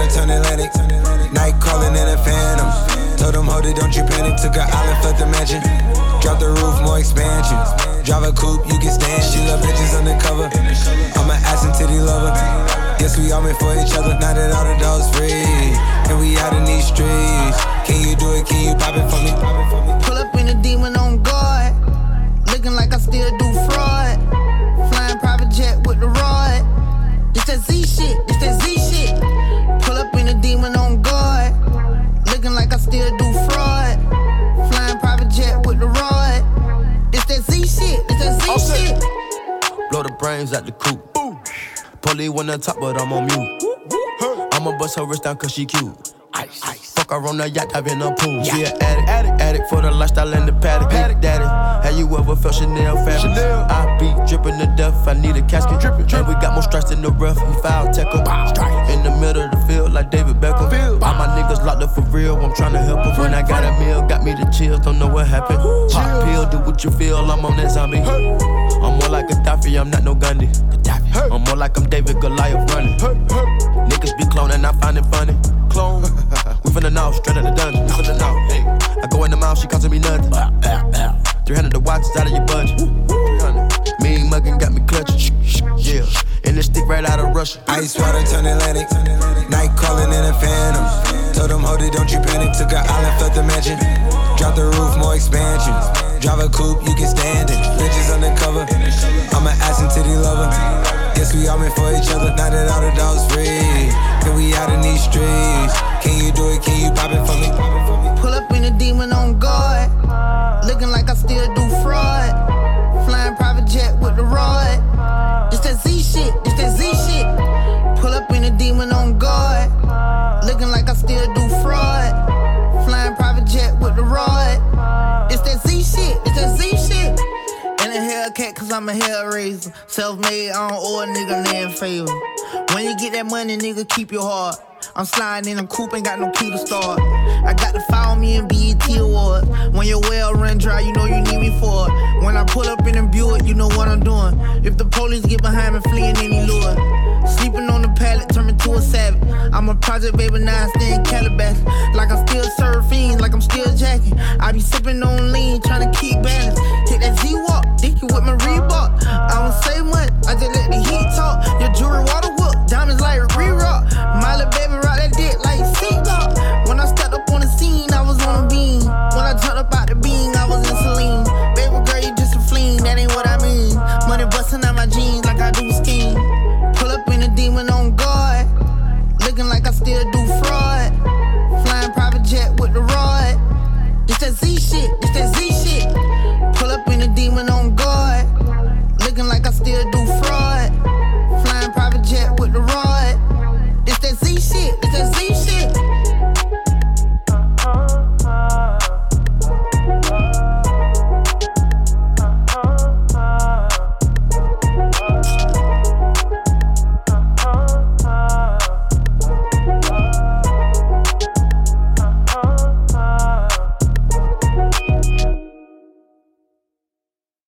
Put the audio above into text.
turn Atlantic. Night calling in a phantom. Told them, hold it, don't you panic. Took an island, left the mansion. Drop the roof, more expansion. Drive a coupe, you can stand. She love bitches undercover. I'm an ass and titty lover. Yes, we all meant for each other. Now that all the dogs free, and we out in these streets. Can you do it? Can you pop it for me? Pull up in a demon on guard. Looking like I still do fraud. Flying private jet with the rod. It's that Z shit, it's that Z shit. Pull up in a demon on guard. Looking like I still do fraud. Flying private jet with the rod. It's that Z shit, it's that Z shit. Blow the brains out the coop. Polly on top, but I'm on mute. I'ma bust her wrist down cause she cute. Ice. Fuck her on the yacht, I've in a pool. She an addict for the lifestyle and the paddock. Big daddy, have you ever felt Chanel fabric? I be dripping to death, I need a casket. And we got more strikes in the rough, we foul tech em. In the middle of the field like David Beckham. All my niggas locked up for real, I'm tryna help them. When I got a meal, got me the chills, don't know what happened. Pop pill, do what you feel, I'm on that zombie. I'm more like Gaddafi, I'm not no Gandhi. I'm more like I'm David Goliath running. Niggas be cloning, I find it funny. Clone, we finna know, straight out the dungeon. We finna know, hey. I go in the mouth, she costing me nothing. 300 the watch is out of your budget. 300. Mean muggin' got me clutching. Yeah, and this stick right out of Russia. Ice water turn Atlantic. Night calling in a phantom. Told them, hold it, don't you panic. Took an island, left the mansion. Drop the roof, more expansion. Drive a coupe, you can stand it. Bitches undercover. I'm an ass and titty lover. Yes, we all meant for each other. Now that all the dogs free, and we out in these streets. Can you do it? Can you pop it for me? Pull up in a demon on guard. Looking like I still do fraud. Flying private jet with the rod. It's that Z shit, it's that Z shit. Pull up in a demon on guard. Looking like I still do fraud. Flying private jet with the rod. It's that Z shit, it's that Z shit. And a Hellcat cause I'm a hellraiser. Self-made, I don't owe a nigga land favor. When you get that money, nigga, keep your heart. I'm sliding in a coupe, ain't got no key to start. I got to follow me in BET Awards. When your well run dry, you know you need me for it. When I pull up in a Buick, you know what I'm doing. If the police get behind me, fleeing any lure. Sleeping on the pallet, turn me to a savage. I'm a project baby, now I stay in Calabash. Like I'm still surfing, like I'm still jacking. I be sipping on